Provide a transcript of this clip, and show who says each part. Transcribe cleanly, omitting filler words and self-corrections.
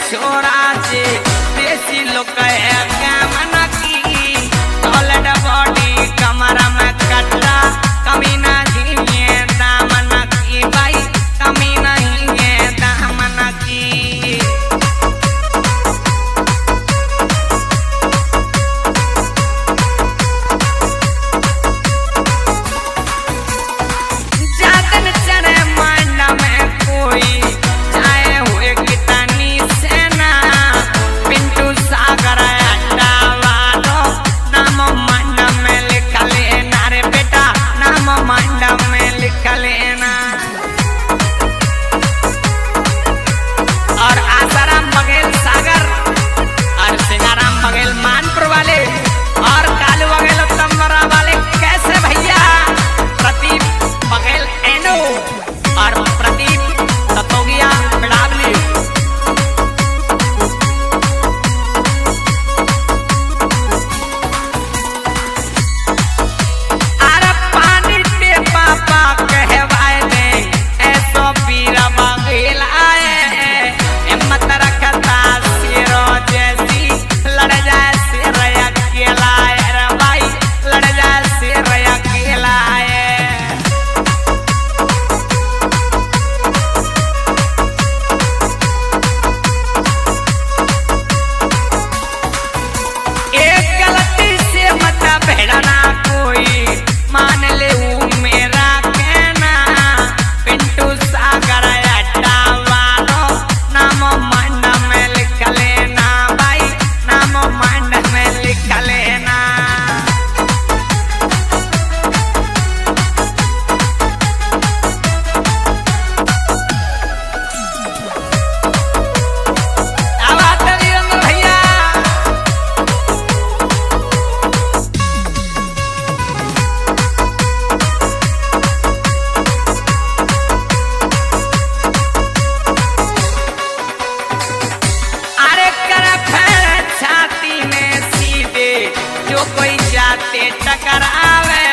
Speaker 1: छोरा से देसी लोग मन की सॉलिड बॉडी कमर में कटरा कमी नहीं है दामन की भाई कमी नहीं है दामन की। जातन चढ़े मांड में कोई चाहे हुए कितनी सेना पिंटू सागर अड्डा वालो नाम मांड में लिख लेना रे बेटा नाम मांड में लिख लेना। और आसाराम बघेल सागर और सिंगाराम बघेल मानपुर वाले और कालू बघेल तमरा वाले कैसे भैया प्रदीप बघेल एनो और प्रदीप ततोगिया बिड़ावली। अरे पानी पे पापा कहवाए दे ऐसो पीरा बघेल आए हिम्मत रखता सिरो जैसी लड़ जाए सिर अकेला रे भाई लड़ जाए सिर अकेला एक गलती से मत भेड़ना कोई मान ले मेरा कहना पिंटू सागर अड्डा वालो नाम मंड में लिख लेना भाई नाम मंड में लिख लेना। अब आते वीरेंद्र भैया अरे कर फैल छाती में सीधे जो कोई जाते टकरावे